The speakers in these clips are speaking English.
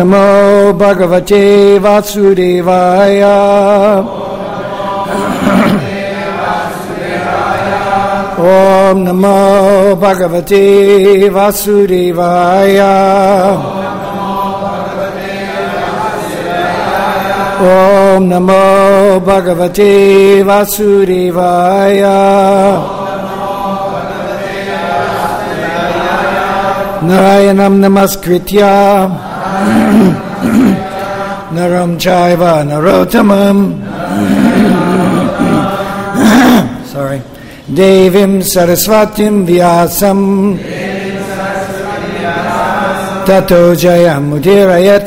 Namo Bhagavate Vasudevaya. Om Namo Bhagavate Vasudevaya. Om Namo Bhagavate Vasudevaya. Narayanam Namaskritya Naram Chaiva Narottamam sorry Devim Saraswatim Vyasam Tato Jayam Mudirayat.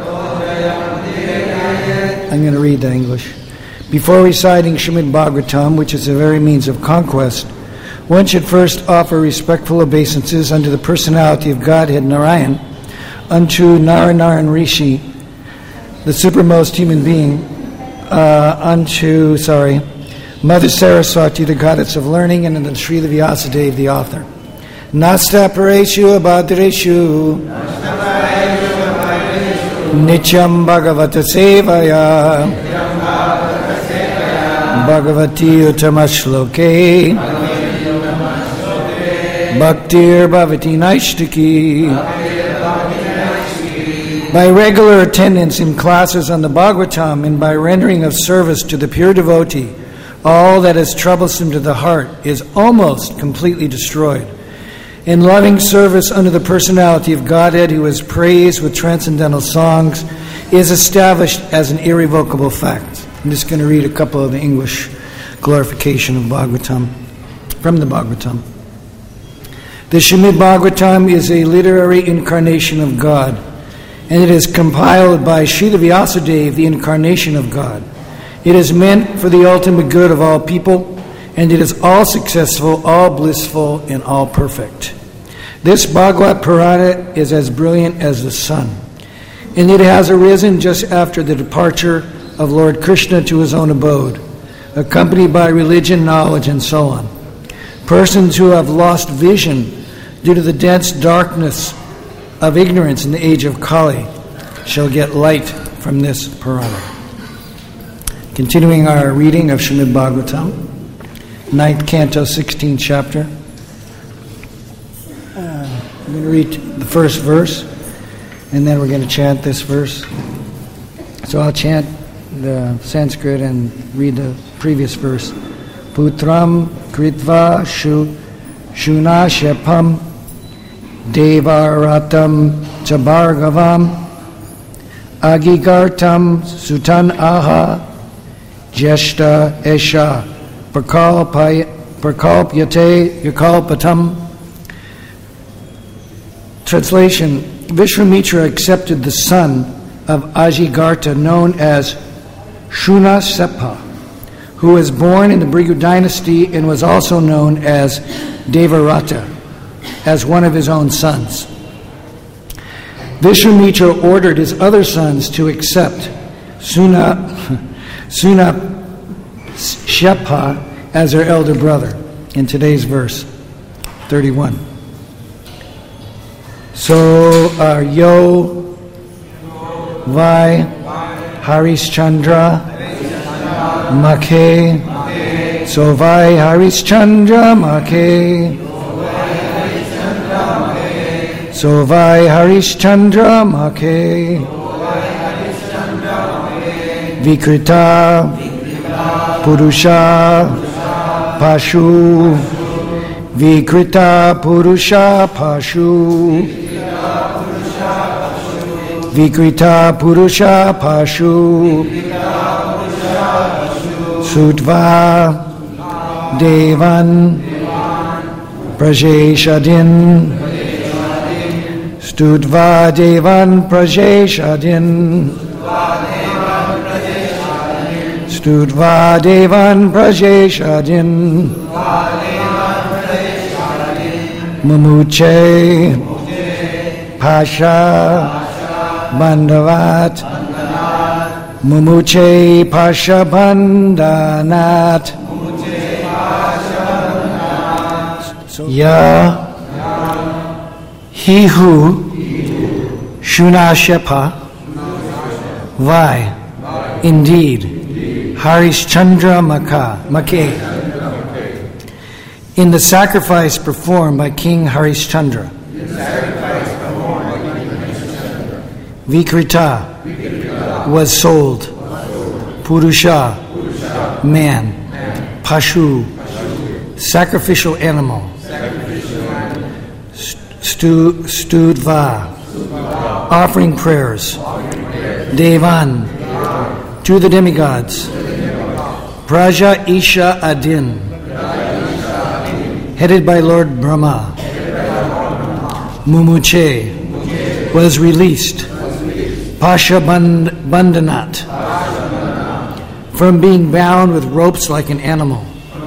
I'm going to read the English. Before reciting Srimad Bhagavatam, which is the very means of conquest, one should first offer respectful obeisances unto the personality of Godhead Narayan, unto Naranaran Rishi, the supermost human being, unto Mother Saraswati, the goddess of learning, and unto Srila Vyasadeva, the author. Nasta pareshu abhadreshu Nityam Bhagavata Sevaya Bhagavati Utamashloke Bhaktir Bhavati Naishtaki. By regular attendance in classes on the Bhagavatam and by rendering of service to the pure devotee, all that is troublesome to the heart is almost completely destroyed. In loving service unto the personality of Godhead, who is praised with transcendental songs, is established as an irrevocable fact. I'm just going to read a couple of the English glorification of Bhagavatam, from the Bhagavatam. The Srimad Bhagavatam is a literary incarnation of God, and it is compiled by Srila Vyasadeva, the incarnation of God. It is meant for the ultimate good of all people, and it is all successful, all blissful, and all perfect. This Bhagavad Purana is as brilliant as the sun, and it has arisen just after the departure of Lord Krishna to his own abode, accompanied by religion, knowledge, and so on. Persons who have lost vision due to the dense darkness of ignorance in the age of Kali shall get light from this Purana. Continuing our reading of Srimad Bhagavatam, 9th Canto, 16th chapter. I'm going to read the first verse, and then we're going to chant this verse. So I'll chant the Sanskrit and read the previous verse. Putram kritva shunashepam devaratam chabhargavam agigartam sutan aha jeshta esha prakalpyate yakalpatam. Translation: Vishwamitra accepted the son of Ajigartha, known as Shunasepa, who was born in the Bhrigu dynasty and was also known as Devarata, as one of his own sons. Vishwamitra ordered his other sons to accept Sunasepa as their elder brother. In today's verse 31. So yo vai Harishchandra Makhe. So vai Harishchandra Makhe. So vai Harishchandra Makhe. Vikrita Purusha Pashu. Vikrita Purusha Pashu. Vikrita Purusha Pashu. Sutva Devan Prajeshadin. Studva Devan Prajeshadin. Studva Devan Prajeshadin. Mumuche Pasha Bandavat. Mumuche Pasha Bandanat. Ya he who Shunashepa Vai. Indeed. Harishchandra Make. In the sacrifice performed by King Harishchandra. Vikrita was sold. Purusha, man. Pashu, sacrificial animal. Studva, offering prayers. Devan, to the demigods. Praja Isha Adin, headed by Lord Brahma. Mumuche was released. Pasha Bandhanat, from being bound with ropes like an animal.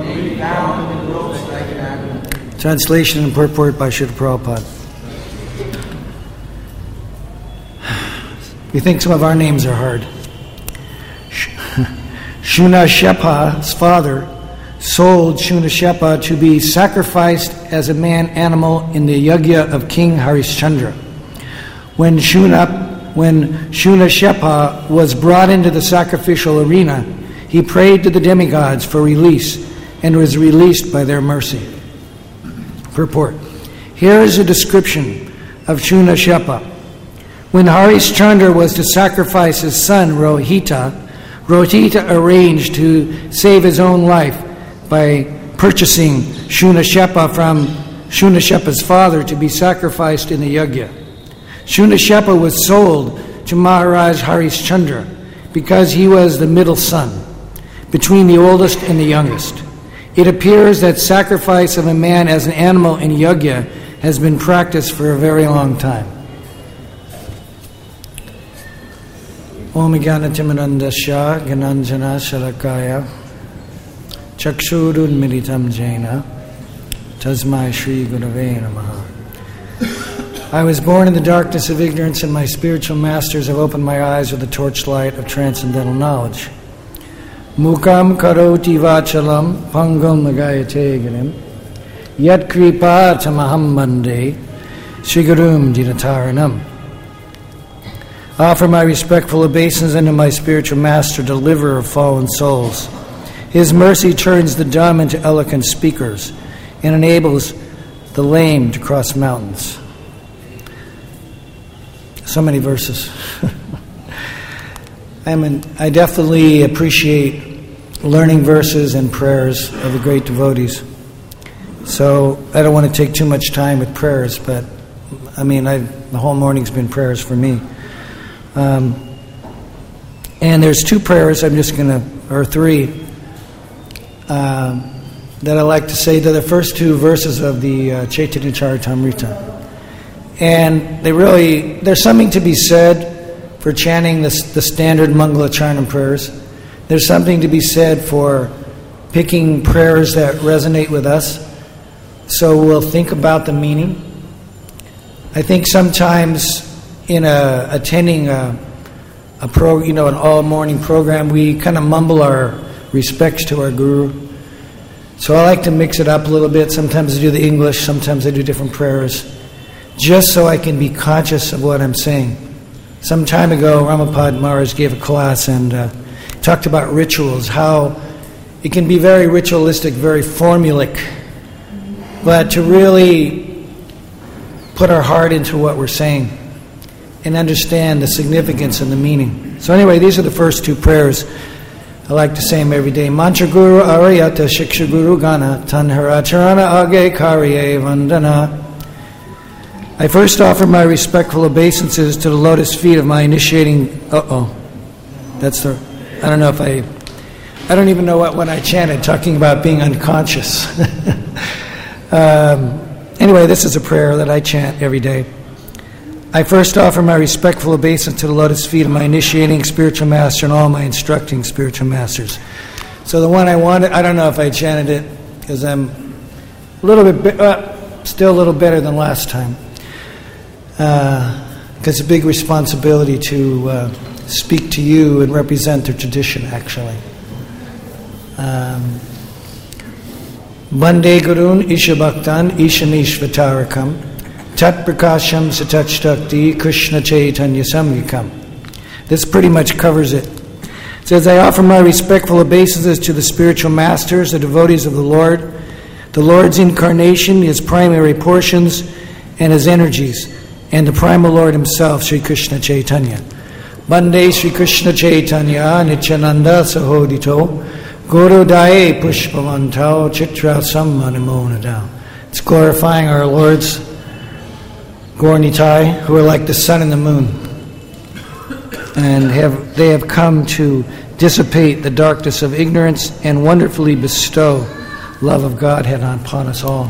Translation and purport by Srila Prabhupada. We think some of our names are hard. Shunashepa's father sold Shunashepa to be sacrificed as a man-animal in the yajna of King Harishchandra. When Shunashepa was brought into the sacrificial arena, he prayed to the demigods for release and was released by their mercy. Purport. Here is a description of Shunashepa. When Harishchandra was to sacrifice his son Rohita arranged to save his own life by purchasing Shunashepa from Shunashepa's father to be sacrificed in the yajna. Shunashepa was sold to Maharaj Harishchandra because he was the middle son, between the oldest and the youngest. It appears that sacrifice of a man as an animal in yajna has been practiced for a very long time. Om Jnanatimidandasya Gyananjana Shalakaya Chakshurunmilitam Jena Tasmai Shri Gurave Namaha. I was born in the darkness of ignorance, and my spiritual masters have opened my eyes with the torchlight of transcendental knowledge. Mukam karoti vachalam pangam nagayate ganim yat kripa tamaham bande shigurum dinataranam. Offer my respectful obeisance unto my spiritual master, deliverer of fallen souls. His mercy turns the dumb into eloquent speakers and enables the lame to cross mountains. So many verses. I definitely appreciate learning verses and prayers of the great devotees. So I don't want to take too much time with prayers, but the whole morning's been prayers for me. And there's two prayers or three, that I like to say. They're the first two verses of the Chaitanya Charitamrita. And there's something to be said for chanting the standard Mangala Charanam prayers. There's something to be said for picking prayers that resonate with us, so we'll think about the meaning. I think sometimes in attending an all-morning program, we kind of mumble our respects to our guru. So I like to mix it up a little bit. Sometimes I do the English, sometimes I do different prayers, just so I can be conscious of what I'm saying. Some time ago, Ramapad Maharaj gave a class and talked about rituals, how it can be very ritualistic, very formulaic, but to really put our heart into what we're saying and understand the significance and the meaning. So anyway, these are the first two prayers. I like to say them every day. Mantra Guru Arayata Shiksha Guru Gana Tanhara Charana Age Karye Vandana. I first offer my respectful obeisances to the lotus feet of my initiating... I don't even know what when I chanted, talking about being unconscious. Anyway, this is a prayer that I chant every day. I first offer my respectful obeisance to the lotus feet of my initiating spiritual master and all my instructing spiritual masters. So the one I wanted, I don't know if I chanted it, because I'm a little bit, still a little better than last time. Because it's a big responsibility to speak to you and represent the tradition, actually. Bande Gurun Isha Bhaktan Ishanishvatarakam Tat Prakasham Satachtakti Krishna Chaitanya Samgikam This pretty much covers it. It says, I offer my respectful obeisances to the spiritual masters, the devotees of the Lord. The Lord's incarnation, his primary portions, and his energies, and the primal Lord himself, Sri Krishna Chaitanya. Bande Sri Krishna Chaitanya, Nityananda Sahodito, Guru Daye Pushpavantao, Chitra Sammanimoonadao. It's glorifying our Lords, Gaur-Nitai, who are like the sun and the moon, and they have come to dissipate the darkness of ignorance and wonderfully bestow love of Godhead upon us all.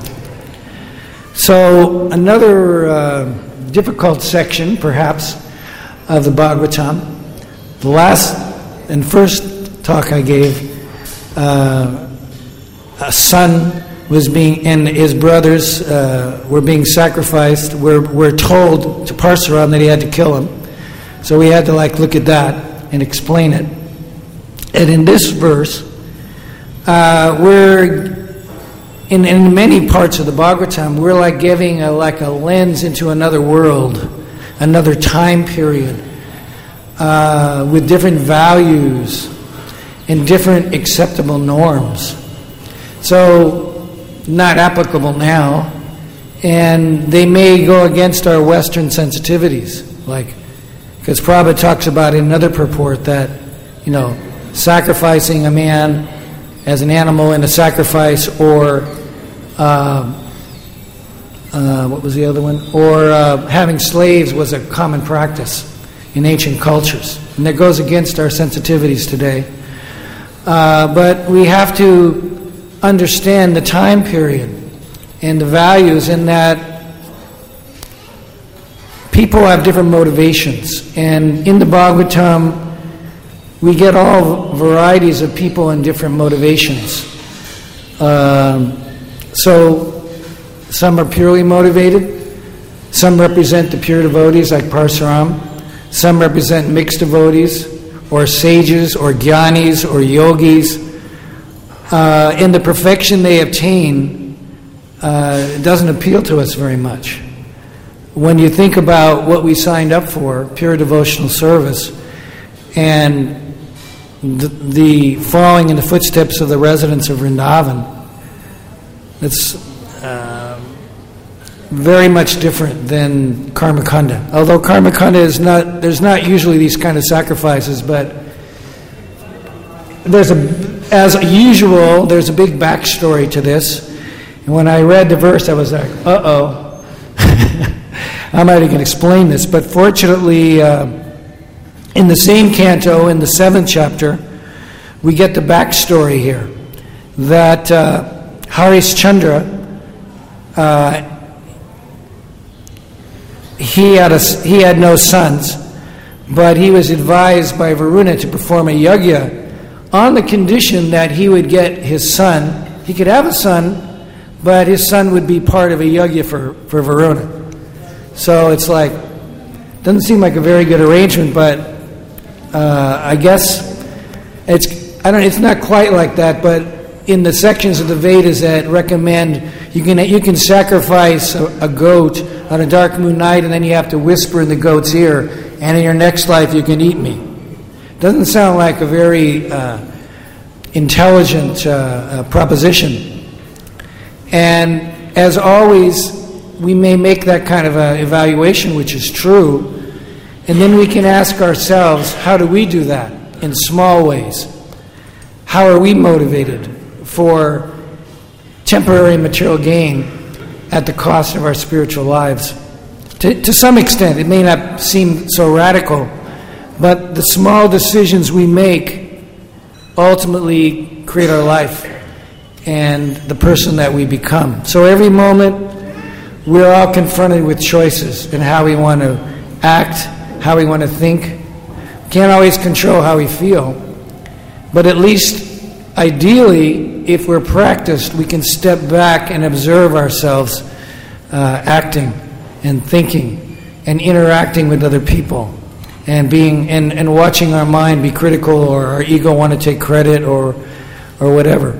So another difficult section, perhaps, of the Bhagavatam. The last and first talk I gave, a son was being, and his brothers were being sacrificed. We're told to Parsuram that he had to kill him. So we had to look at that and explain it. And in this verse, we're in many parts of the Bhagavatam, we're giving a lens into another world, another time period, with different values and different acceptable norms. So, not applicable now, and they may go against our Western sensitivities, because Prabhupada talks about in another purport that, sacrificing a man as an animal in a sacrifice, or what was the other one? Or having slaves was a common practice in ancient cultures. And that goes against our sensitivities today. But we have to understand the time period and the values in that people have different motivations. And in the Bhagavatam, we get all varieties of people and different motivations. So some are purely motivated. Some represent the pure devotees like Parsuram. Some represent mixed devotees or sages or jnanis or yogis. In the perfection they obtain, it doesn't appeal to us very much. When you think about what we signed up for, pure devotional service, and the following in the footsteps of the residents of Vrindavan, it's very much different than Karmakanda. Although Karmakanda is not, there's not usually these kind of sacrifices, but as usual, there's a big backstory to this. And when I read the verse, I was like, uh-oh. I'm not even going to explain this, but fortunately, in the same canto, in the 7th chapter, we get the backstory here, that Harishchandra, he had no sons, but he was advised by Varuna to perform a yajna on the condition that he would get his son. He could have a son, but his son would be part of a yajna for Varuna. So it's doesn't seem like a very good arrangement, but I guess it's not quite like that, but in the sections of the Vedas that recommend you can sacrifice a goat on a dark moon night, and then you have to whisper in the goat's ear, and in your next life you can eat me. Doesn't sound like a very intelligent proposition. And as always, we may make that kind of an evaluation, which is true, and then we can ask ourselves, how do we do that in small ways? How are we motivated for temporary material gain at the cost of our spiritual lives? To some extent, it may not seem so radical, but the small decisions we make ultimately create our life and the person that we become. So every moment, we're all confronted with choices in how we want to act, how we want to think. Can't always control how we feel, but at least ideally, if we're practiced, we can step back and observe ourselves acting and thinking and interacting with other people, and being and watching our mind be critical, or our ego want to take credit, or whatever.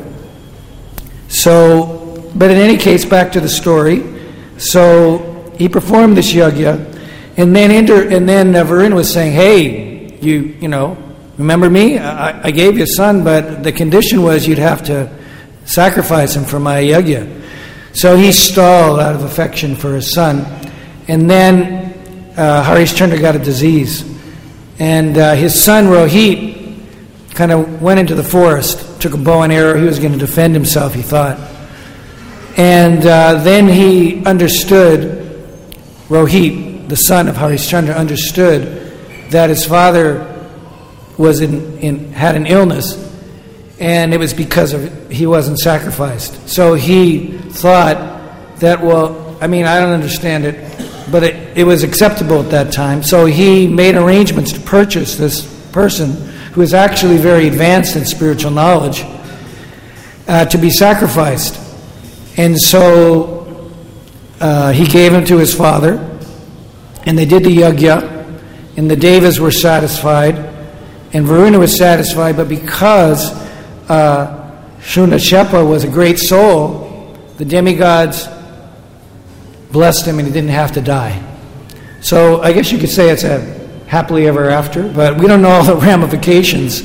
So, but in any case, back to the story. So he performed this yajna, and then Varuna was saying, "Hey, you know, remember me? I gave you a son, but the condition was you'd have to sacrifice him for my yajna. So he stalled out of affection for his son. And then Harishchandra got a disease. And his son, Rohit, kind of went into the forest, took a bow and arrow. He was going to defend himself, he thought. And then he understood, Rohit, the son of Harishchandra, understood that his father was had an illness, and it was because of he wasn't sacrificed. So he thought that, well, I mean, I don't understand it, but it was acceptable at that time. So he made arrangements to purchase this person who was actually very advanced in spiritual knowledge to be sacrificed. And so he gave him to his father, and they did the yajna, and the devas were satisfied, and Varuna was satisfied, but because Shunashepa was a great soul, the demigods blessed him and he didn't have to die. So I guess you could say it's a happily ever after, but we don't know all the ramifications.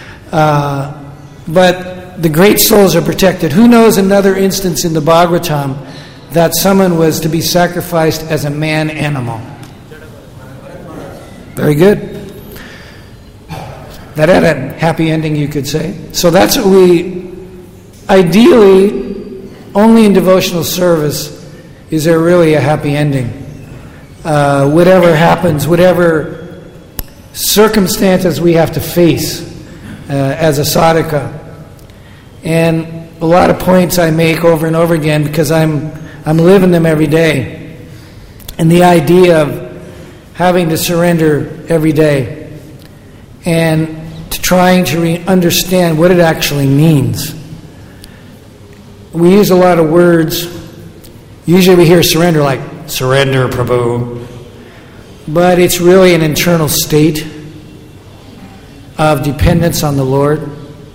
But the great souls are protected. Who knows another instance in the Bhagavatam that someone was to be sacrificed as a man animal? Very good. That had a happy ending, you could say. So that's what we, ideally, only in devotional service is there really a happy ending. Whatever happens, whatever circumstances we have to face as a sadhaka. And a lot of points I make over and over again because I'm living them every day. And the idea of having to surrender every day and to trying to understand what it actually means. We use a lot of words. Usually we hear surrender like, surrender, Prabhu. But it's really an internal state of dependence on the Lord.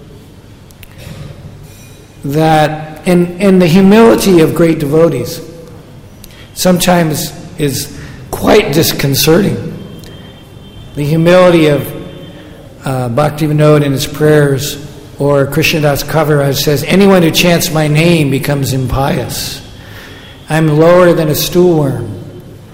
That, and the humility of great devotees sometimes is quite disconcerting. The humility of Bhaktivinoda in his prayers, or Krishnadas Kaviraj says, anyone who chants my name becomes impious. I'm lower than a stool worm.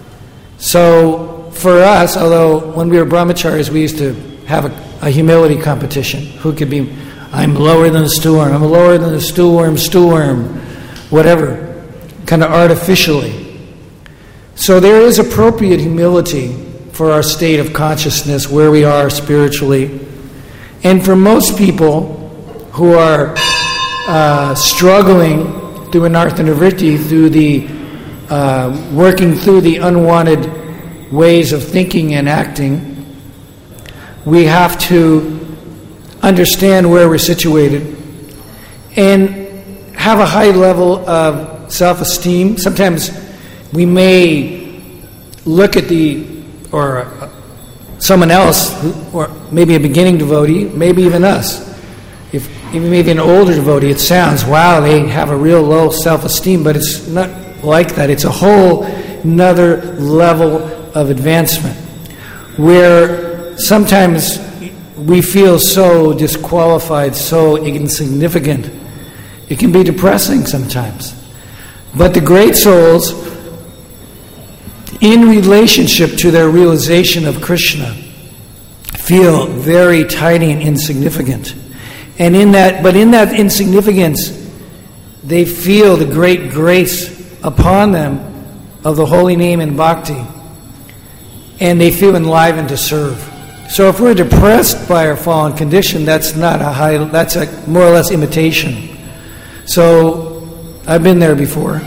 So for us, although when we were brahmacharis we used to have a humility competition. Who could be, I'm lower than a stool worm, I'm lower than a stool worm, whatever, kind of artificially. So there is appropriate humility for our state of consciousness, where we are spiritually. And for most people who are struggling through anartha nivritti, through the working through the unwanted ways of thinking and acting, we have to understand where we're situated and have a high level of self-esteem. Sometimes we may look at or someone else, or maybe a beginning devotee, maybe even us, even maybe an older devotee, it sounds, wow, they have a real low self-esteem, but it's not like that. It's a whole another level of advancement, where sometimes we feel so disqualified, so insignificant. It can be depressing sometimes. But the great souls, in relationship to their realization of Krishna, feel very tiny and insignificant. And in that insignificance, they feel the great grace upon them of the holy name and bhakti, and they feel enlivened to serve. So if we're depressed by our fallen condition, that's a more or less imitation. So I've been there before.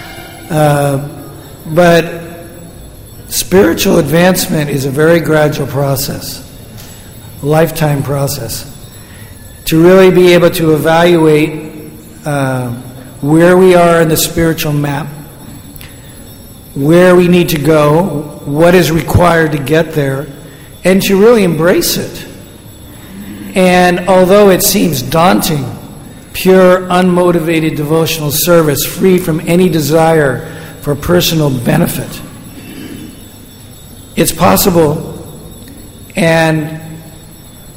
But spiritual advancement is a very gradual process, a lifetime process. To really be able to evaluate where we are in the spiritual map, where we need to go, what is required to get there, and to really embrace it. And although it seems daunting, pure, unmotivated devotional service, free from any desire for personal benefit, it's possible, and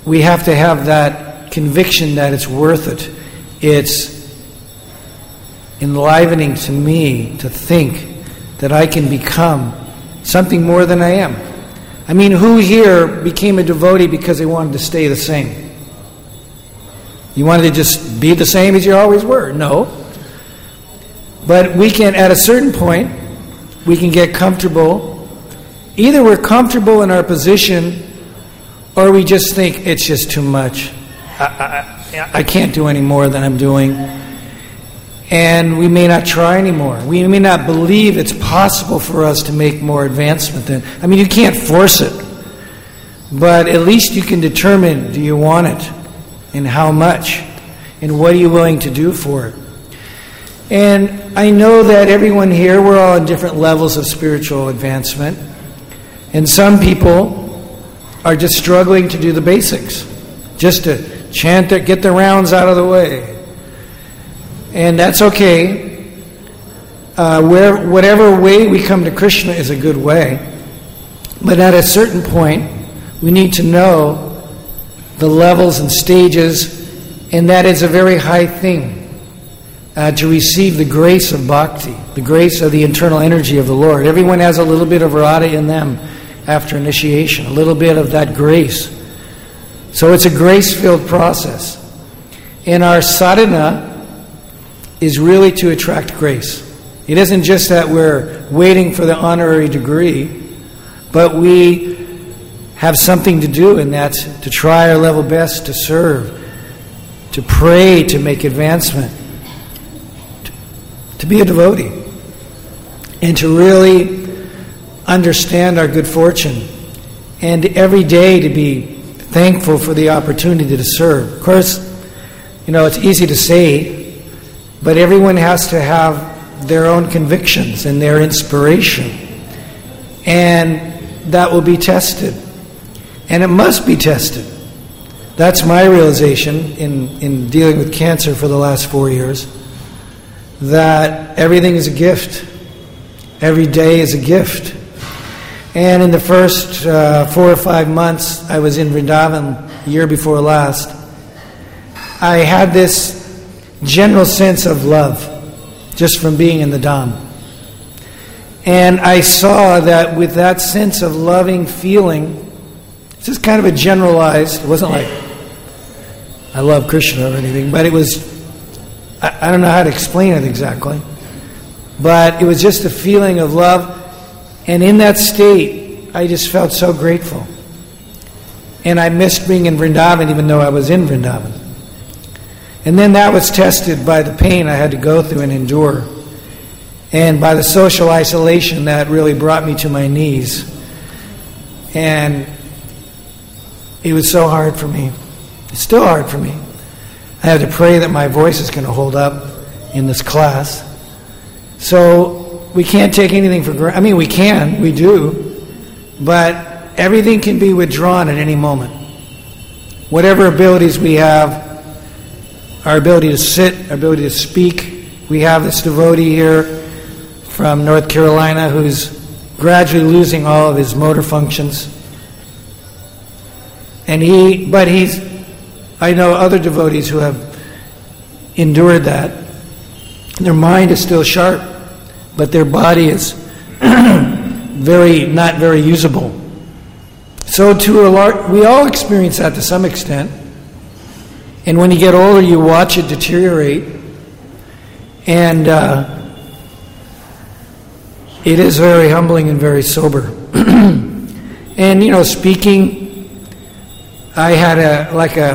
we have to have that conviction that it's worth it. It's enlivening to me to think that I can become something more than I am. I mean, who here became a devotee because they wanted to stay the same? You wanted to just be the same as you always were? No. But we can, at a certain point, we can get comfortable. Either we're comfortable in our position, or we just think it's just too much. I can't do any more than I'm doing. And we may not try anymore. We may not believe it's possible for us to make more advancement than... I mean, you can't force it. But at least you can determine, do you want it? And how much? And what are you willing to do for it? And I know that everyone here, we're all in different levels of spiritual advancement. And some people are just struggling to do the basics. Just to chant it, get the rounds out of the way. And that's okay. Whatever way we come to Krishna is a good way. But at a certain point, we need to know the levels and stages, and that is a very high thing to receive the grace of bhakti, the grace of the internal energy of the Lord. Everyone has a little bit of radha in them after initiation, a little bit of that grace. So it's a grace-filled process. And our sadhana is really to attract grace. It isn't just that we're waiting for the honorary degree, but we have something to do, and that's to try our level best to serve, to pray, to make advancement, to be a devotee, and to really understand our good fortune, and every day to be thankful for the opportunity to serve. Of course, it's easy to say, but everyone has to have their own convictions and their inspiration. And that will be tested. And it must be tested. That's my realization in dealing with cancer for the last 4 years, that everything is a gift. Every day is a gift. And in the first 4 or 5 months I was in Vrindavan, year before last, I had this general sense of love just from being in the Dham. And I saw that with that sense of loving feeling, it's just kind of a generalized, it wasn't like I love Krishna or anything, but it was, I don't know how to explain it exactly, but it was just a feeling of love. And in that state, I just felt so grateful. And I missed being in Vrindavan even though I was in Vrindavan. And then that was tested by the pain I had to go through and endure, and by the social isolation that really brought me to my knees. And it was so hard for me. It's still hard for me. I had to pray that my voice is going to hold up in this class. So we can't take anything for granted. I mean, we do, but everything can be withdrawn at any moment. Whatever abilities we have, our ability to sit, our ability to speak. We have this devotee here from North Carolina who's gradually losing all of his motor functions. And I know other devotees who have endured that. Their mind is still sharp, but their body is not very usable. So we all experience that to some extent. And when you get older, you watch it deteriorate. And it is very humbling and very sober. And, speaking, I had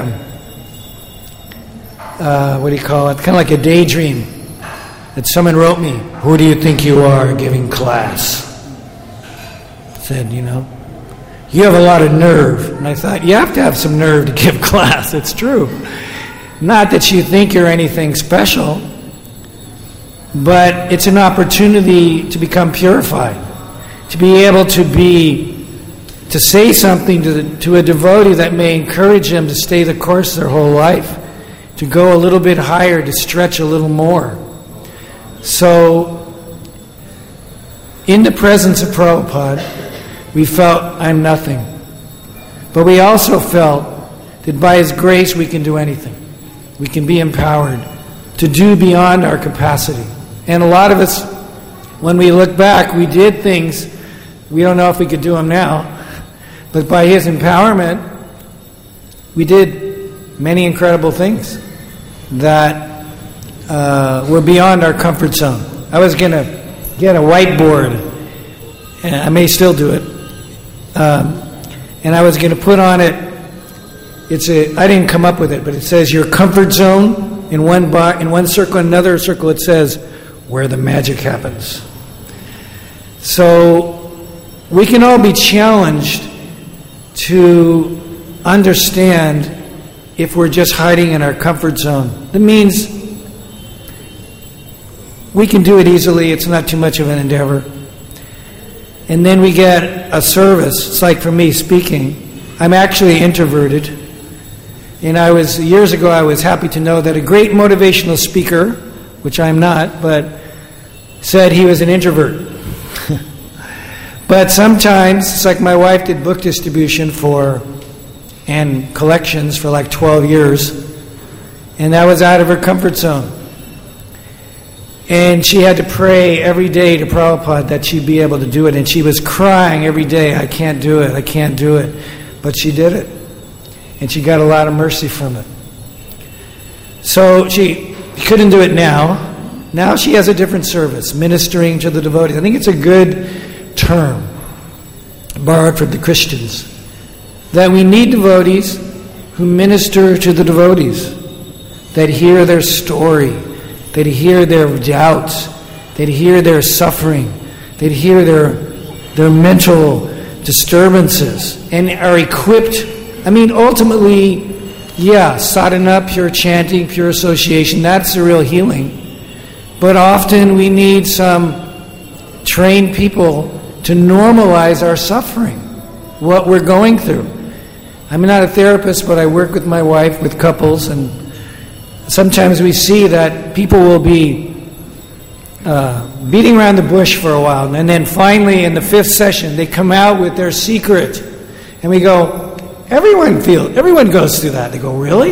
what do you call it? Kind of like a daydream that someone wrote me, "Who do you think you are giving class?" Said, you have a lot of nerve. And I thought, you have to have some nerve to give class. It's true. Not that you think you're anything special, but it's an opportunity to become purified, to be able to say something to a devotee that may encourage them to stay the course their whole life, to go a little bit higher, to stretch a little more. So, in the presence of Prabhupada, we felt I'm nothing. But we also felt that by His grace we can do anything. We can be empowered to do beyond our capacity. And a lot of us, when we look back, we did things, we don't know if we could do them now, but by His empowerment, we did many incredible things that were beyond our comfort zone. I was going to get a whiteboard, and I may still do it, and I was going to put on it, I didn't come up with it, but it says your comfort zone in one circle, another circle it says where the magic happens. So we can all be challenged to understand if we're just hiding in our comfort zone. That means we can do it easily, it's not too much of an endeavor. And then we get a service. It's like for me speaking, I'm actually introverted. And years ago I was happy to know that a great motivational speaker, which I'm not, but said he was an introvert. But sometimes, it's like my wife did book distribution and collections for like 12 years, and that was out of her comfort zone. And she had to pray every day to Prabhupada that she'd be able to do it, and she was crying every day, I can't do it. But she did it, and she got a lot of mercy from it. So she couldn't do it now. Now she has a different service, ministering to the devotees. I think it's a good term, borrowed from the Christians, that we need devotees who minister to the devotees, that hear their story, that hear their doubts, that hear their suffering, that hear their mental disturbances, and are equipped. Ultimately, sadhana, pure chanting, pure association, that's the real healing. But often we need some trained people to normalize our suffering, what we're going through. I'm not a therapist, but I work with my wife, with couples, and sometimes we see that people will be beating around the bush for a while, and then finally in the 5th session they come out with their secret, and we go, everyone goes through that. They go, really?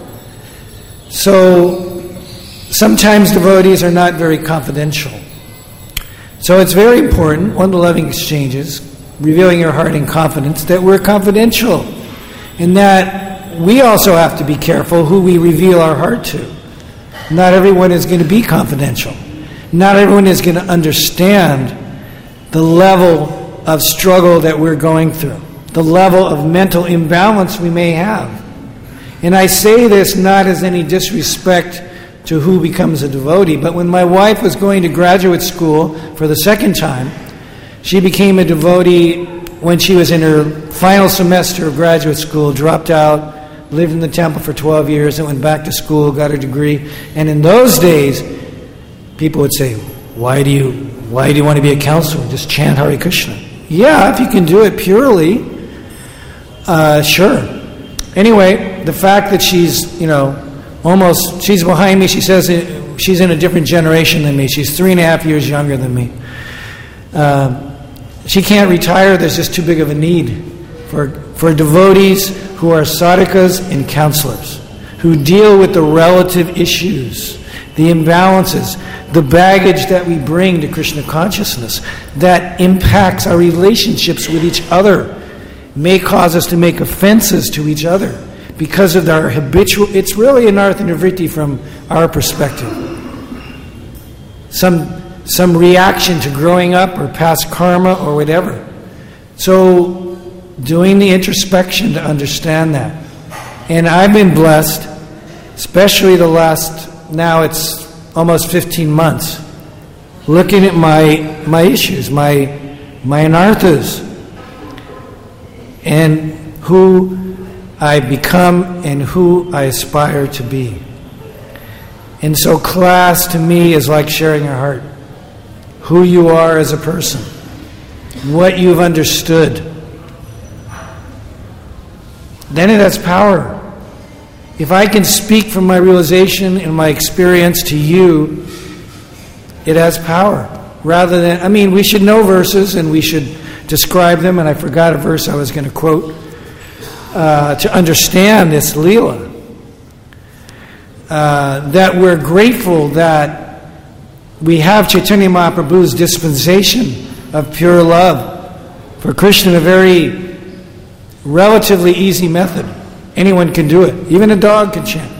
So sometimes devotees are not very confidential. So it's very important, one of the loving exchanges, revealing your heart in confidence, that we're confidential, and that we also have to be careful who we reveal our heart to. Not everyone is going to be confidential. Not everyone is going to understand the level of struggle that we're going through, the level of mental imbalance we may have. And I say this not as any disrespect to who becomes a devotee, but when my wife was going to graduate school for the 2nd time, she became a devotee when she was in her final semester of graduate school, dropped out, lived in the temple for 12 years, and went back to school, got her degree. And in those days, people would say, why do you want to be a counselor? Just chant Hare Krishna. Yeah, if you can do it purely, sure. Anyway, the fact that she's behind me, she says she's in a different generation than me. She's 3.5 years younger than me. She can't retire. There's just too big of a need for devotees who are sadhakas and counselors, who deal with the relative issues, the imbalances, the baggage that we bring to Krishna consciousness that impacts our relationships with each other, may cause us to make offenses to each other because of our habitual. It's really an artha nivritti from our perspective. Some reaction to growing up or past karma or whatever. So doing the introspection to understand that. And I've been blessed, especially now it's almost 15 months, looking at my issues, my anarthas, and who I become and who I aspire to be. And so class to me is like sharing your heart. Who you are as a person, what you've understood. Then it has power. If I can speak from my realization and my experience to you, it has power. Rather than, we should know verses and we should describe them, and I forgot a verse I was going to quote. to understand this Leela. That we're grateful that we have Chaitanya Mahaprabhu's dispensation of pure love for Krishna, a very relatively easy method. Anyone can do it. Even a dog can chant.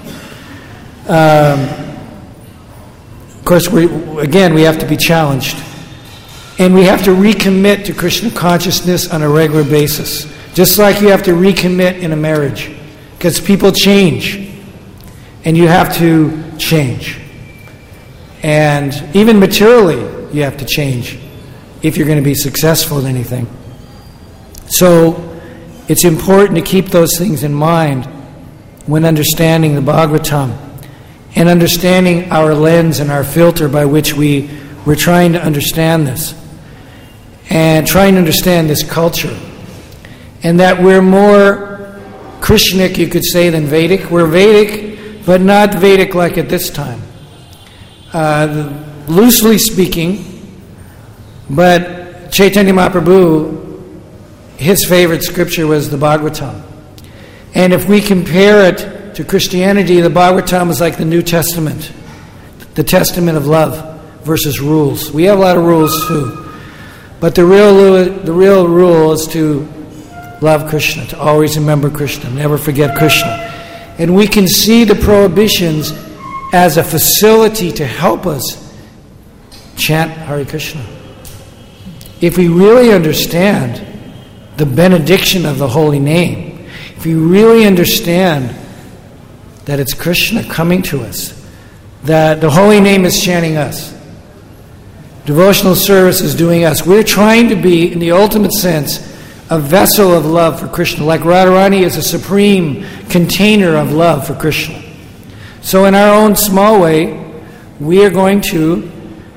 Of course, we have to be challenged. And we have to recommit to Krishna consciousness on a regular basis. Just like you have to recommit in a marriage. Because people change. And you have to change. And even materially, you have to change if you're going to be successful in anything. So, it's important to keep those things in mind when understanding the Bhagavatam and understanding our lens and our filter by which we're trying to understand this and trying to understand this culture. And that we're more Krishnic, you could say, than Vedic. We're Vedic, but not Vedic like at this time. Loosely speaking, but Chaitanya Mahaprabhu, his favorite scripture was the Bhagavatam. And if we compare it to Christianity, the Bhagavatam is like the New Testament, the testament of love versus rules. We have a lot of rules too. But the real rule is to love Krishna, to always remember Krishna, never forget Krishna. And we can see the prohibitions as a facility to help us chant Hare Krishna. If we really understand the benediction of the holy name, if we really understand that it's Krishna coming to us, that the holy name is chanting us, devotional service is doing us, we're trying to be, in the ultimate sense, a vessel of love for Krishna, like Radharani is a supreme container of love for Krishna. So in our own small way, we are going to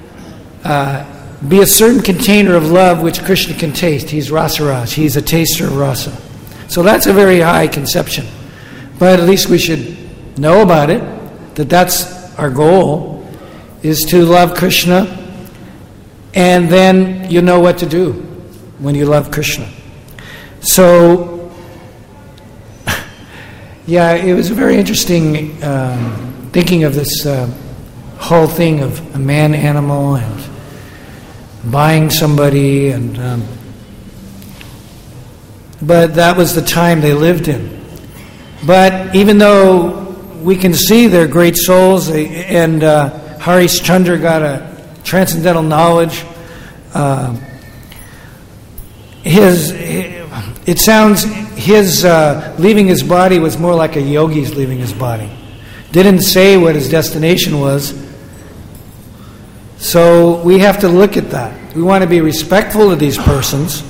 be a certain container of love which Krishna can taste. He's Rasaraj. He's a taster of rasa. So that's a very high conception. But at least we should know about it, that that's our goal, is to love Krishna, and then you know what to do when you love Krishna. So, yeah, it was very interesting thinking of this whole thing of a man-animal and buying somebody, and but that was the time they lived in. But even though we can see they're great souls, and Harish Chandra got a transcendental knowledge, his leaving his body was more like a yogi's leaving his body. Didn't say what his destination was. So we have to look at that. We want to be respectful of these persons.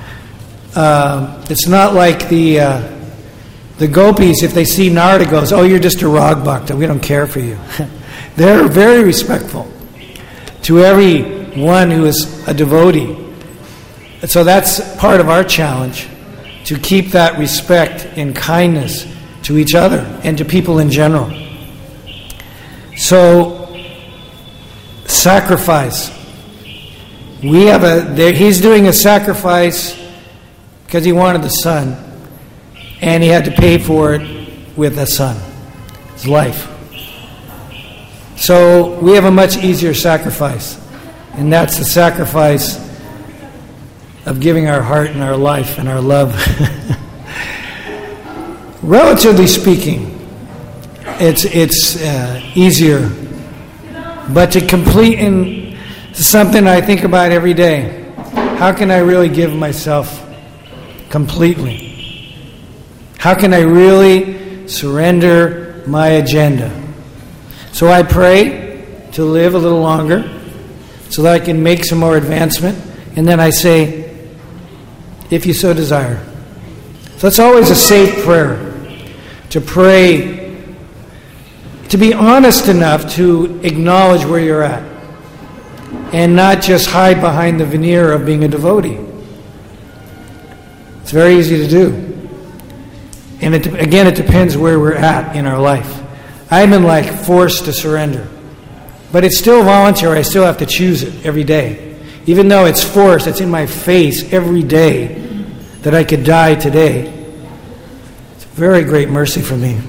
It's not like the gopis, if they see Narada, goes, "Oh, you're just a Rag Bhakta, we don't care for you." They're very respectful to everyone who is a devotee. So that's part of our challenge, to keep that respect and kindness to each other and to people in general. So, sacrifice. He's doing a sacrifice because he wanted the son, and he had to pay for it with a son, his life. So we have a much easier sacrifice, and that's the sacrifice of giving our heart and our life and our love. Relatively speaking, it's easier. But to complete, and something I think about every day, how can I really give myself completely? How can I really surrender my agenda? So I pray to live a little longer so that I can make some more advancement. And then I say, if you so desire. So it's always a safe prayer to pray, to be honest enough to acknowledge where you're at and not just hide behind the veneer of being a devotee. It's very easy to do. And it depends where we're at in our life. I've been forced to surrender. But it's still voluntary. I still have to choose it every day. Even though it's forced, it's in my face every day that I could die today. Very great mercy for me.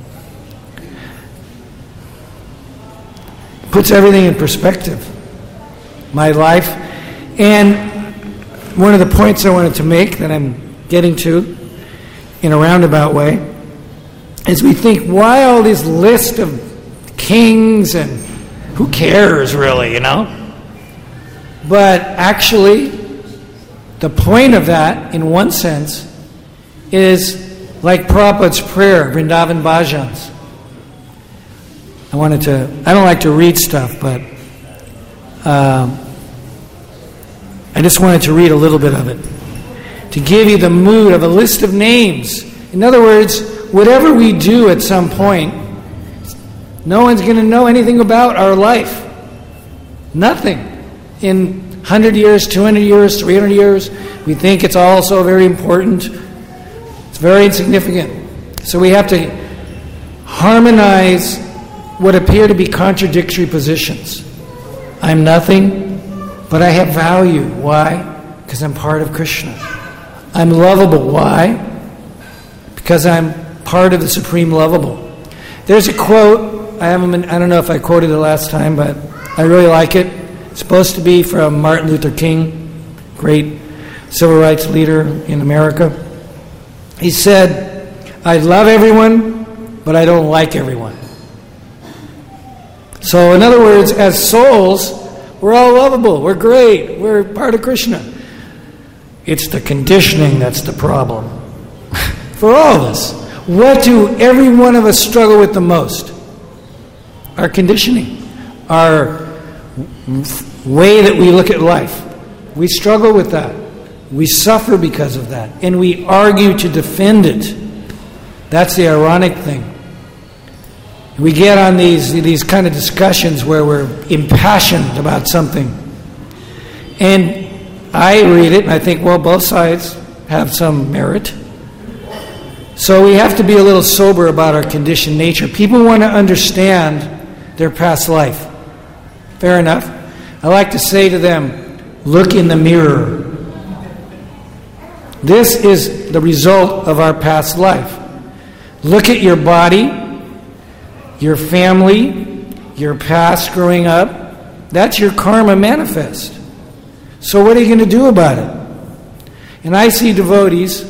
Puts everything in perspective. My life. And one of the points I wanted to make that I'm getting to in a roundabout way is we think, why all this list of kings and who cares really, you know? But actually, the point of that, in one sense, is like Prabhupada's prayer, Vrindavan Bhajans. I don't like to read stuff, but I just wanted to read a little bit of it to give you the mood of a list of names. In other words, whatever we do at some point, no one's going to know anything about our life. Nothing. In 100 years, 200 years, 300 years, we think it's all so very important. It's very insignificant. So we have to harmonize what appear to be contradictory positions. I'm nothing, but I have value. Why? Because I'm part of Krishna. I'm lovable. Why? Because I'm part of the Supreme Lovable. There's a quote, I don't know if I quoted it last time, but I really like it. It's supposed to be from Martin Luther King, great civil rights leader in America. He said, I love everyone, but I don't like everyone. So in other words, as souls, we're all lovable, we're great, we're part of Krishna. It's the conditioning that's the problem. For all of us. What do every one of us struggle with the most? Our conditioning. Our way that we look at life. We struggle with that. We suffer because of that. And we argue to defend it. That's the ironic thing. We get on these kind of discussions where we're impassioned about something. And I read it and I think, well, both sides have some merit. So we have to be a little sober about our conditioned nature. People want to understand their past life. Fair enough. I like to say to them, look in the mirror. This is the result of our past life. Look at your body, your family, your past growing up. That's your karma manifest. So what are you going to do about it? And I see devotees,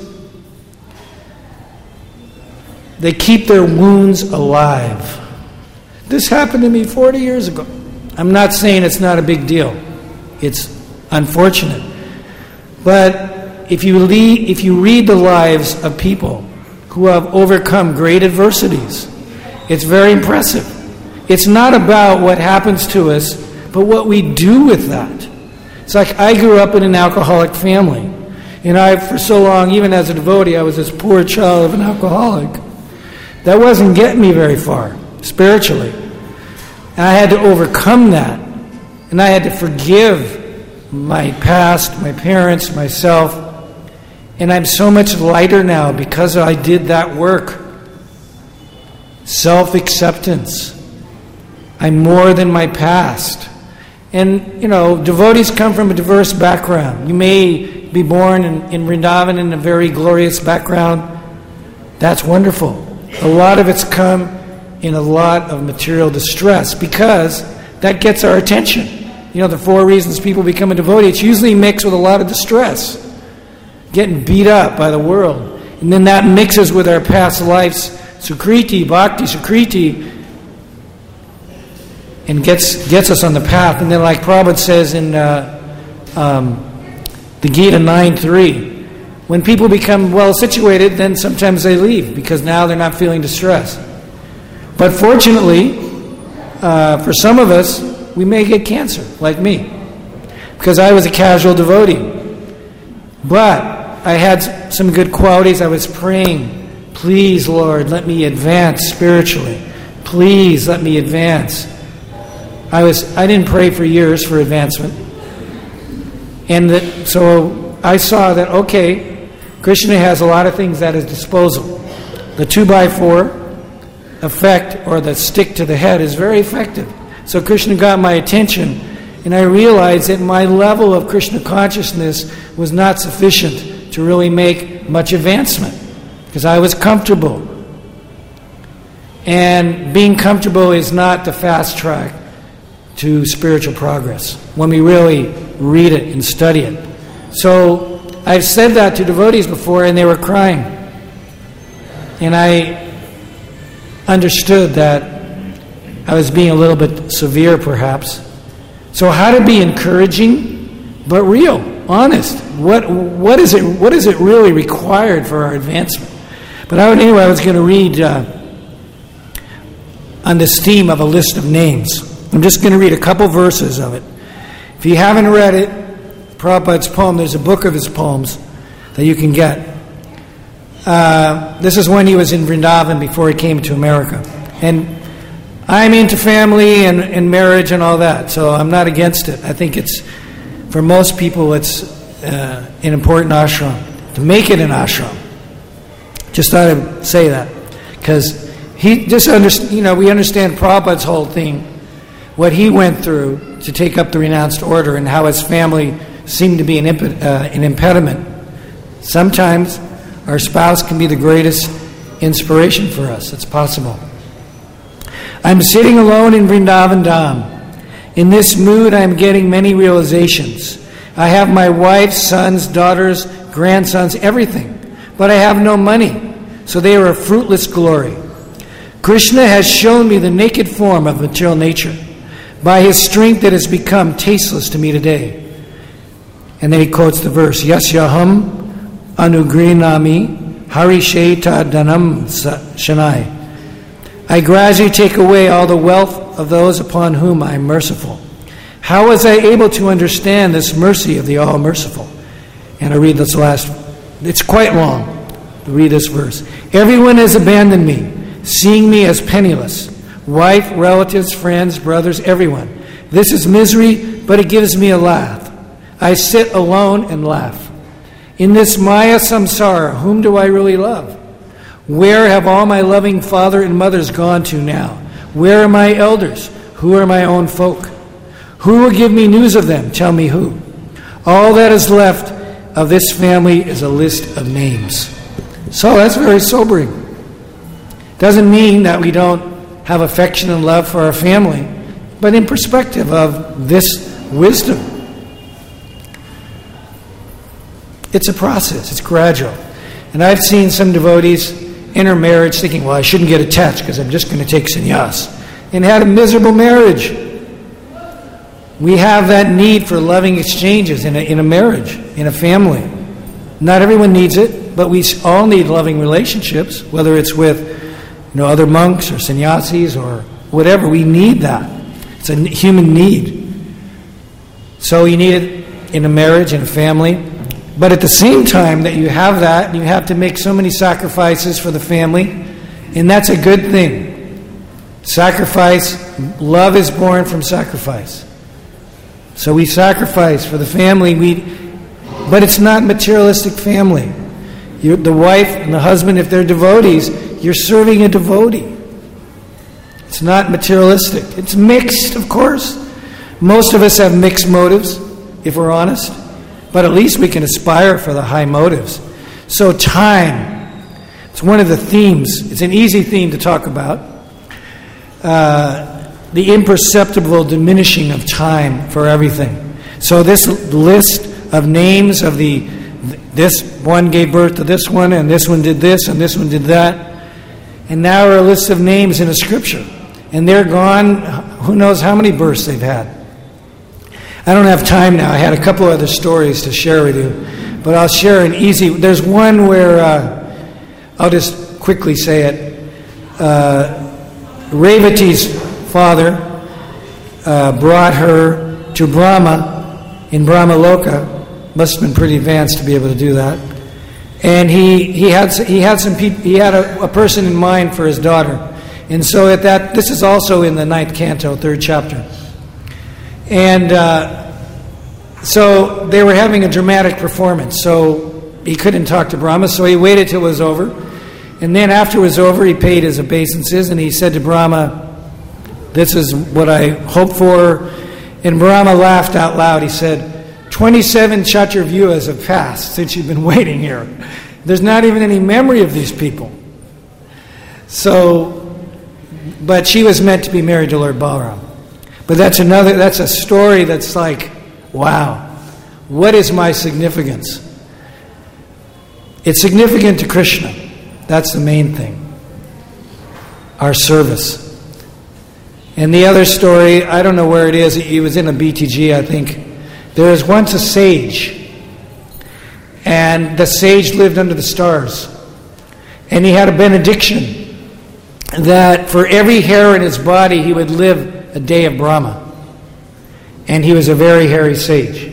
they keep their wounds alive. This happened to me 40 years ago. I'm not saying it's not a big deal. It's unfortunate. But if you read the lives of people who have overcome great adversities, it's very impressive. It's not about what happens to us, but what we do with that. It's like I grew up in an alcoholic family. And for so long, even as a devotee, I was this poor child of an alcoholic. That wasn't getting me very far, spiritually. And I had to overcome that. And I had to forgive my past, my parents, myself. And I'm so much lighter now because I did that work. Self-acceptance. I'm more than my past. And, devotees come from a diverse background. You may be born in Vrindavan in a very glorious background. That's wonderful. A lot of it's come in a lot of material distress because that gets our attention. The 4 reasons people become a devotee, it's usually mixed with a lot of distress. Getting beat up by the world. And then that mixes with our past lives, Sukriti, Bhakti, Sukriti, and gets us on the path. And then like Prabhupada says in the Gita 9.3, when people become well situated, then sometimes they leave because now they're not feeling distress. But fortunately, for some of us, we may get cancer, like me, because I was a casual devotee. But I had some good qualities. I was praying, please, Lord, let me advance spiritually. Please let me advance. I didn't pray for years for advancement. And so I saw that, okay, Krishna has a lot of things at his disposal. The 2x4 effect, or the stick to the head, is very effective. So Krishna got my attention, and I realized that my level of Krishna consciousness was not sufficient to really make much advancement. because I was comfortable. And being comfortable is not the fast track to spiritual progress when we really read it and study it. So I've said that to devotees before, and they were crying. And I understood that I was being a little bit severe, perhaps. So how to be encouraging, but real, honest? What is it really required for our advancement? But anyway, I was going to read on this theme of a list of names. I'm just going to read a couple verses of it. If you haven't read it, Prabhupada's poem, there's a book of his poems that you can get. This is when he was in Vrindavan before he came to America. And I'm into family and marriage and all that, so I'm not against it. I think it's, for most people, it's an important ashram. To make it an ashram. Just thought I'd say that. Because we understand Prabhupada's whole thing, what he went through to take up the renounced order and how his family seemed to be an impediment. Sometimes our spouse can be the greatest inspiration for us. It's possible. I'm sitting alone in Vrindavan Dham. In this mood, I'm getting many realizations. I have my wife, sons, daughters, grandsons, everything. But I have no money, so they are a fruitless glory. Krishna has shown me the naked form of material nature. By his strength it has become tasteless to me today. And then he quotes the verse, Yasyaham anugrinami harisheta danam shanai. I gradually take away all the wealth of those upon whom I am merciful. How was I able to understand this mercy of the All-Merciful? And I read this last, it's quite long to read this verse. Everyone has abandoned me, seeing me as penniless. Wife, relatives, friends, brothers, everyone. This is misery, but it gives me a laugh. I sit alone and laugh. In this Maya samsara, whom do I really love? Where have all my loving father and mothers gone to now? Where are my elders? Who are my own folk? Who will give me news of them? Tell me who. All that is left of this family is a list of names. So that's very sobering. Doesn't mean that we don't have affection and love for our family, but in perspective of this wisdom. It's a process. It's gradual. And I've seen some devotees enter marriage thinking, well, I shouldn't get attached because I'm just going to take sannyas, and had a miserable marriage. We have that need for loving exchanges in a marriage, in a family. Not everyone needs it, but we all need loving relationships, whether it's with other monks or sannyasis or whatever. We need that. It's a human need. So you need it in a marriage, in a family. But at the same time that you have that, you have to make so many sacrifices for the family, and that's a good thing. Sacrifice, love is born from sacrifice. So we sacrifice for the family, but it's not materialistic family. The wife and the husband, if they're devotees, you're serving a devotee. It's not materialistic. It's mixed, of course. Most of us have mixed motives, if we're honest. But at least we can aspire for the high motives. So time, it's one of the themes. It's an easy theme to talk about. The imperceptible diminishing of time for everything. So this list of names of this one gave birth to this one, and this one did this, and this one did that. And now are a list of names in a scripture. And they're gone, who knows how many births they've had. I don't have time now. I had a couple other stories to share with you. But I'll share an easy... There's one where, I'll just quickly say it. Revati's father brought her to Brahma in Brahmaloka. Must have been pretty advanced to be able to do that. And he had a person in mind for his daughter. And so at that, this is also in the 9th canto, 3rd chapter. And so they were having a dramatic performance. So he couldn't talk to Brahma, so he waited till it was over. And then after it was over, he paid his obeisances, and he said to Brahma, this is what I hope for. And Brahma laughed out loud. He said, 27 Chaturvyuhas have passed since you've been waiting here. There's not even any memory of these people. So, but she was meant to be married to Lord Balaram. But that's a story that's like, wow, what is my significance? It's significant to Krishna. That's the main thing. Our service. And the other story, I don't know where it is, he was in a BTG, I think. There was once a sage, and the sage lived under the stars. And he had a benediction that for every hair in his body, he would live a day of Brahma. And he was a very hairy sage.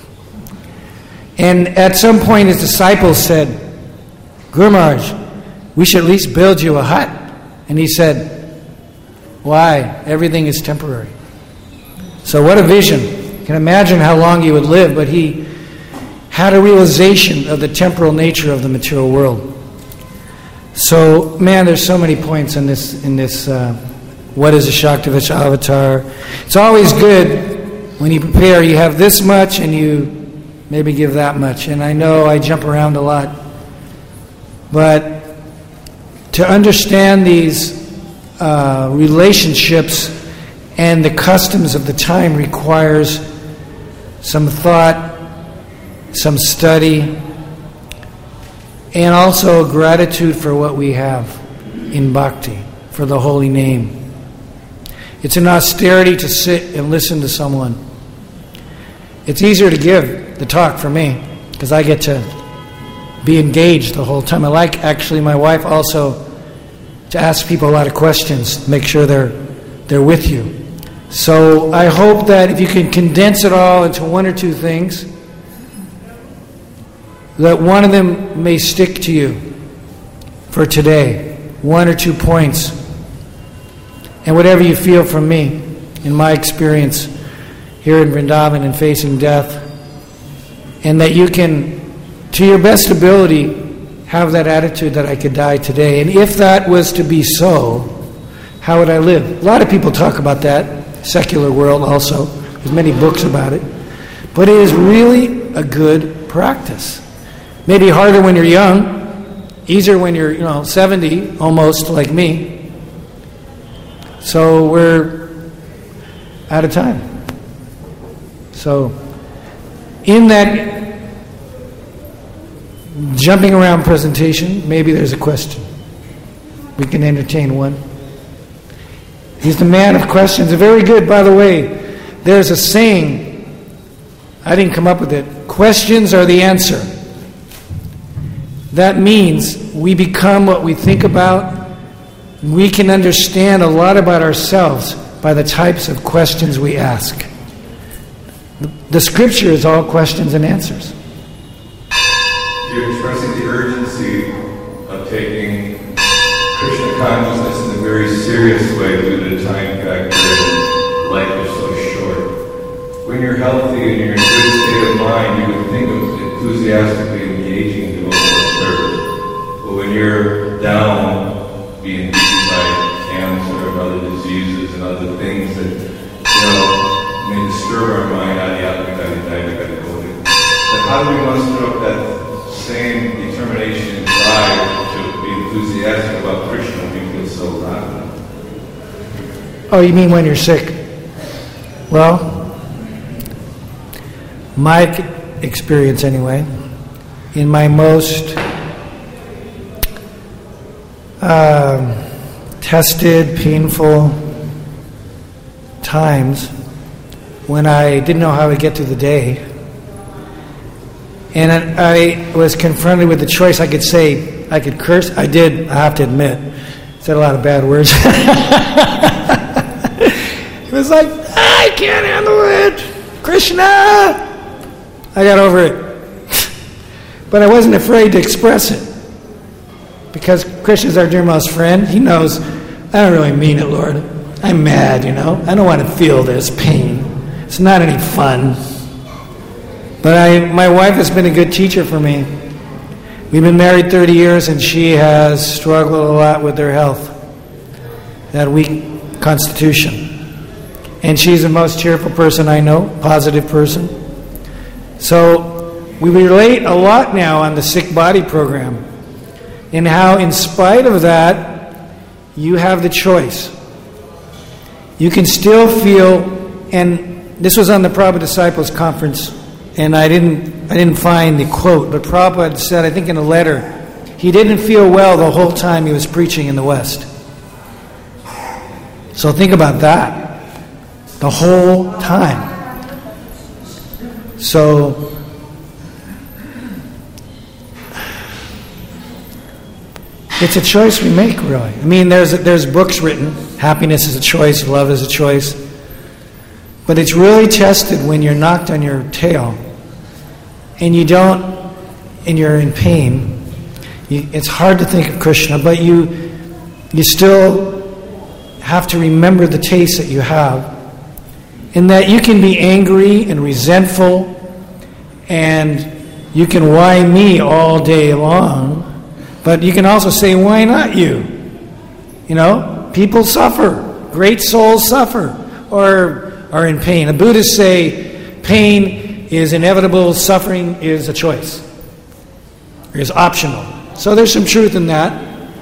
And at some point, his disciples said, Guru Maharaj, we should at least build you a hut. And he said, why? Everything is temporary. So what a vision. You can imagine how long he would live, but he had a realization of the temporal nature of the material world. So, man, there's so many points in this what is a Shaktivacha avatar. It's always good when you prepare, you have this much and you maybe give that much. And I know I jump around a lot. But to understand these relationships and the customs of the time requires some thought, some study, and also gratitude for what we have in bhakti, for the holy name. It's an austerity to sit and listen to someone. It's easier to give the talk for me because I get to be engaged the whole time. I like, actually, my wife also to ask people a lot of questions, make sure they're with you. So I hope that if you can condense it all into one or two things, that one of them may stick to you for today. One or 2 points. And whatever you feel from me, in my experience here in Vrindavan and facing death, and that you can, to your best ability, have that attitude that I could die today. And if that was to be so, how would I live? A lot of people talk about that, secular world also. There's many books about it. But it is really a good practice. Maybe harder when you're young, easier when you're 70, almost like me. So we're out of time. So in that jumping around presentation, maybe there's a question. We can entertain one. He's the man of questions. Very good, by the way. There's a saying, I didn't come up with it. Questions are the answer. That means we become what we think about. We can understand a lot about ourselves by the types of questions we ask. The scripture is all questions and answers. You're expressing the urgency of taking Krishna consciousness in a very serious way due to the time factor and life is so short. When you're healthy and you're in a good state of mind, you would think of enthusiastically engaging in devotional service. But when you're down, being beaten by cancer and other diseases and other things that, may disturb our mind, then how do we muster up that same determination and drive to be enthusiastic about Krishna when we feel so rotten? Oh, you mean when you're sick? Well, my experience anyway, in my most tested, painful times when I didn't know how to get through the day, and I was confronted with the choice. I could curse. I did, I have to admit. Said a lot of bad words. It was like, I can't handle it. Krishna! I got over it. But I wasn't afraid to express it. Because Krishna's our dear most friend. He knows, I don't really mean it, Lord. I'm mad, I don't want to feel this pain. It's not any fun. But my wife has been a good teacher for me. We've been married 30 years and she has struggled a lot with her health. That weak constitution. And she's the most cheerful person I know, positive person. So we relate a lot now on the Sick Body program, and how in spite of that, you have the choice. You can still feel, and this was on the Prabhupada Disciples Conference, and I didn't find the quote, but Prabhupada said, I think in a letter, he didn't feel well the whole time he was preaching in the West. So think about that. The whole time. So it's a choice we make, really. I mean, there's books written. Happiness is a choice. Love is a choice. But it's really tested when you're knocked on your tail and you're in pain. It's hard to think of Krishna, but you still have to remember the taste that you have, and that you can be angry and resentful, and you can why me all day long, but you can also say, why not you? You know, people suffer. Great souls suffer or are in pain. The Buddhists say pain is inevitable, suffering is a choice, or is optional. So there's some truth in that.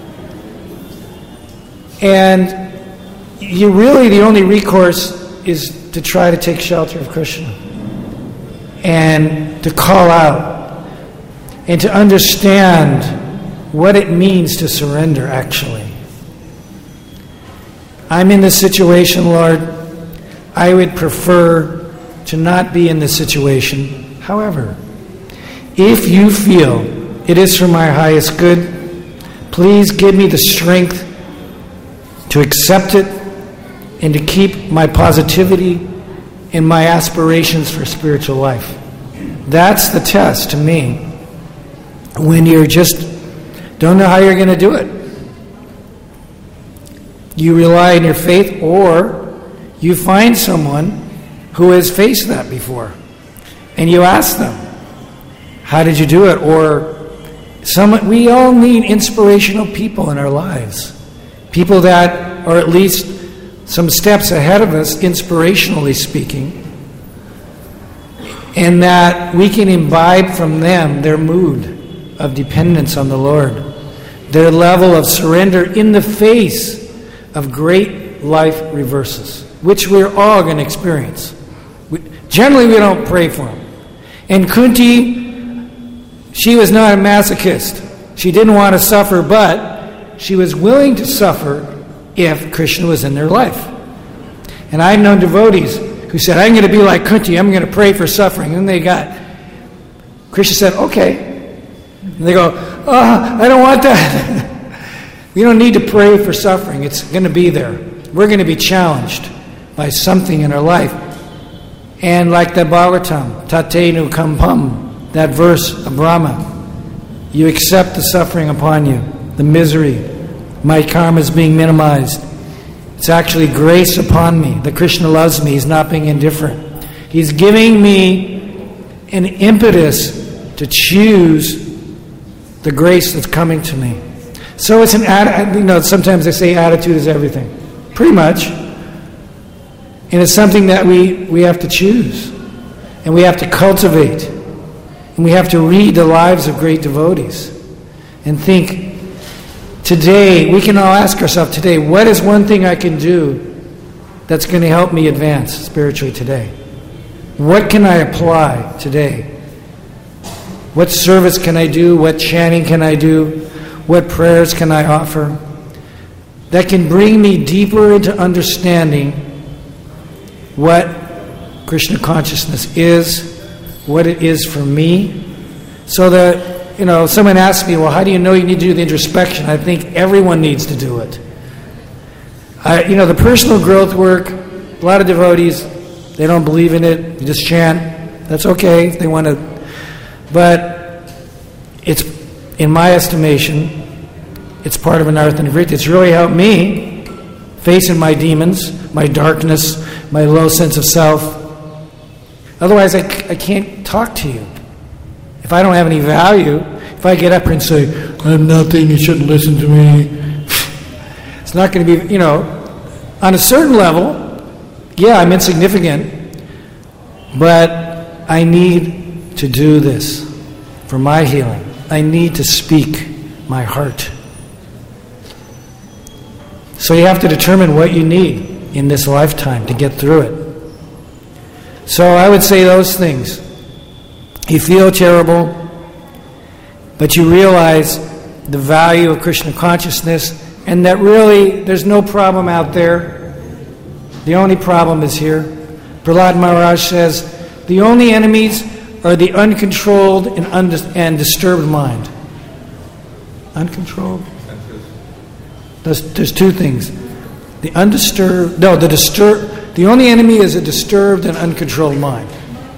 And the only recourse is to try to take shelter of Krishna and to call out and to understand what it means to surrender, actually. I'm in this situation, Lord. I would prefer to not be in this situation. However, if you feel it is for my highest good, please give me the strength to accept it and to keep my positivity and my aspirations for spiritual life. That's the test to me. When you're just don't know how you're going to do it. You rely on your faith, or you find someone who has faced that before, and you ask them, how did you do it? Or we all need inspirational people in our lives. People that are at least some steps ahead of us, inspirationally speaking, and that we can imbibe from them their mood of dependence on the Lord, their level of surrender in the face of great life reverses, which we're all going to experience. Generally, we don't pray for them. And Kunti, she was not a masochist. She didn't want to suffer, but she was willing to suffer if Krishna was in their life. And I've known devotees who said, I'm going to be like Kunti, I'm going to pray for suffering. And Krishna said, okay. And they go, I don't want that. We don't need to pray for suffering. It's going to be there. We're going to be challenged by something in our life. And like the Bhagavatam, Tatenu Kampam, that verse of Brahma, you accept the suffering upon you, the misery. My karma is being minimized. It's actually grace upon me. That Krishna loves me. He's not being indifferent. He's giving me an impetus to choose the grace that's coming to me. So it's an attitude. Sometimes they say attitude is everything. Pretty much. And it's something that we have to choose. And we have to cultivate. And we have to read the lives of great devotees. And think, today, we can all ask ourselves today, what is one thing I can do that's going to help me advance spiritually today? What can I apply today? What service can I do? What chanting can I do? What prayers can I offer? That can bring me deeper into understanding what Krishna consciousness is, what it is for me. So that, someone asks me, well, how do you know you need to do the introspection? I think everyone needs to do it. The personal growth work, a lot of devotees, they don't believe in it. You just chant. That's okay if they want to. But it's, in my estimation, it's part of an Anartha Nivritti. It's really helped me facing my demons, my darkness, my low sense of self. Otherwise, I can't talk to you. If I don't have any value, if I get up here and say, I'm nothing, you shouldn't listen to me, it's not going to be, on a certain level, yeah, I'm insignificant, but I need to do this. for my healing. I need to speak my heart. So you have to determine what you need in this lifetime to get through it. So I would say those things. You feel terrible, but you realize the value of Krishna consciousness, and that really there's no problem out there. The only problem is here. Prahlad Maharaj says, the only enemies are the uncontrolled and disturbed mind. Uncontrolled? There's two things. The only enemy is a disturbed and uncontrolled mind.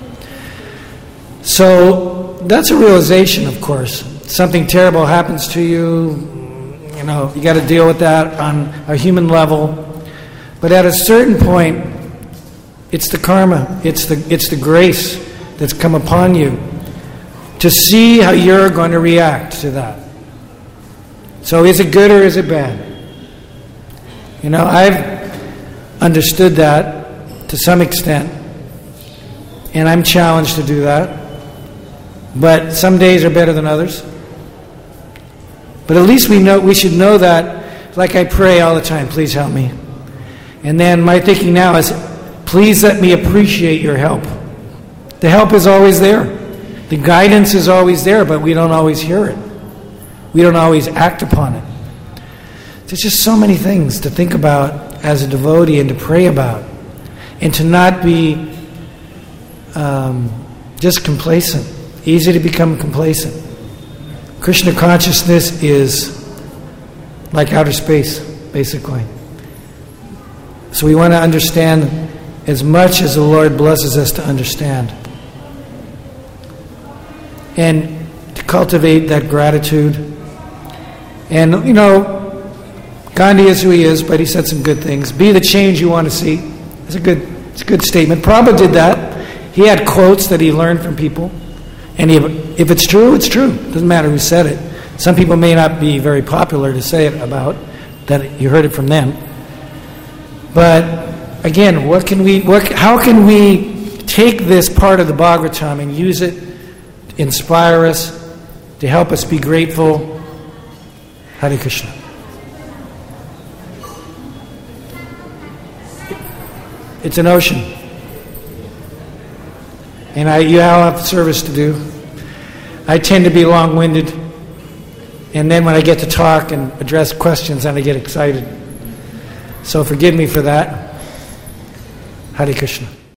So that's a realization, of course. Something terrible happens to you, you got to deal with that on a human level. But at a certain point, it's the karma, it's the grace that's come upon you to see how you're going to react to that. So is it good or is it bad? I've understood that to some extent, and I'm challenged to do that. But some days are better than others. But at least we should know that, like I pray all the time, please help me. And then my thinking now is, please let me appreciate your help. The help is always there. The guidance is always there, but we don't always hear it. We don't always act upon it. There's just so many things to think about as a devotee and to pray about. And to not be just complacent. Easy to become complacent. Krishna consciousness is like outer space, basically. So we want to understand as much as the Lord blesses us to understand. And to cultivate that gratitude. And, Gandhi is who he is, but he said some good things. Be the change you want to see. It's a good statement. Prabhupada did that. He had quotes that he learned from people. And if it's true, it's true. It doesn't matter who said it. Some people may not be very popular to say it about, that you heard it from them. But again, how can we take this part of the Bhagavatam and use it to inspire us, to help us be grateful? Hare Krishna. It's an ocean. And you all have service to do. I tend to be long-winded. And then when I get to talk and address questions, then I get excited. So forgive me for that. Hare Krishna.